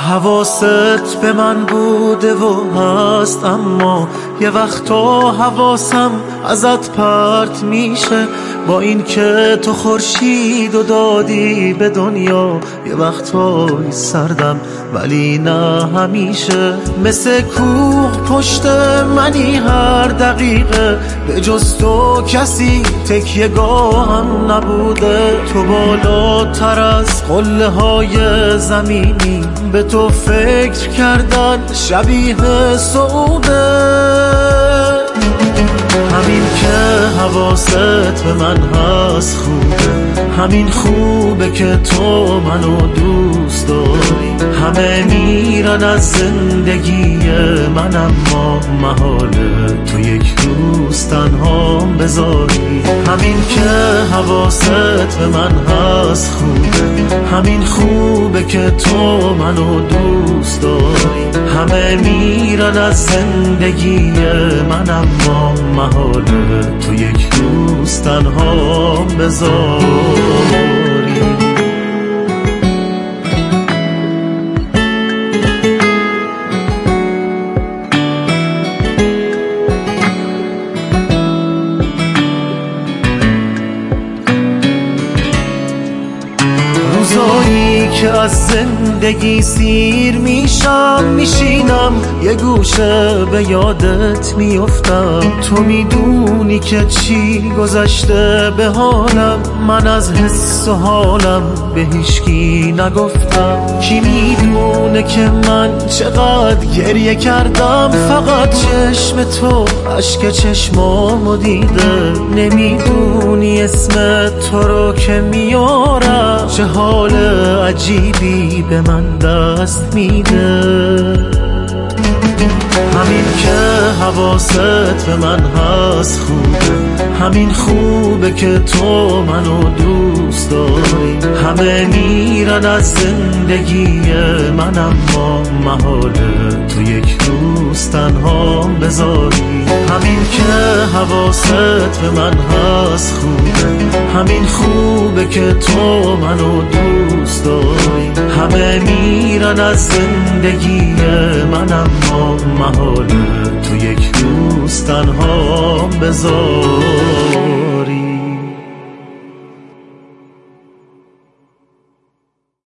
حواست به من بوده و هست، اما یه وقتا حواسم ازت پرت میشه. با این که تو خورشید و دادی به دنیا، یه وقتای سردم ولی نه همیشه. مثل کوه پشت منی هر دقیقه، به جز تو کسی تکیه گاهم نبوده. تو بالاتر از قله های زمینی، به تو فکر کردن شبیه سعوده. همین که حواست به من هست خوبه، همین خوبه که تو منو دوست داری. همه میرن از زندگی من، اما محاله تو یک روز تنهام بذاری. همین که حواست به من هست خوبه، همین خوبه که تو منو دوست داری. همه میرن از زندگی من، اما محاله تو یک روز تنهام بذاری. روزایی که از زندگی سیر میشم، میشینم یه گوشه به یادت میافتم. تو میدونی که چی گذشته به حالم، من از حس و حالم به هیچکی نگفتم. کی میدونه که من چقدر گریه کردم، فقط چشم تو اشک چشمامو دیده. نمیدونی اسم تو رو که میارم، چه حال عجیبی به من دست میده. همین که حواست به من هست خوبه، همین خوبه که تو منو دوست داری. همه میرن از زندگی من، اما محاله تو یک روز تنهام بذاری. همین که حواست به من هست خوبه، همین خوبه که تو منو دوست داری. همه میرن از زندگی من، اما محاله تو یک روز تنهام بذاری.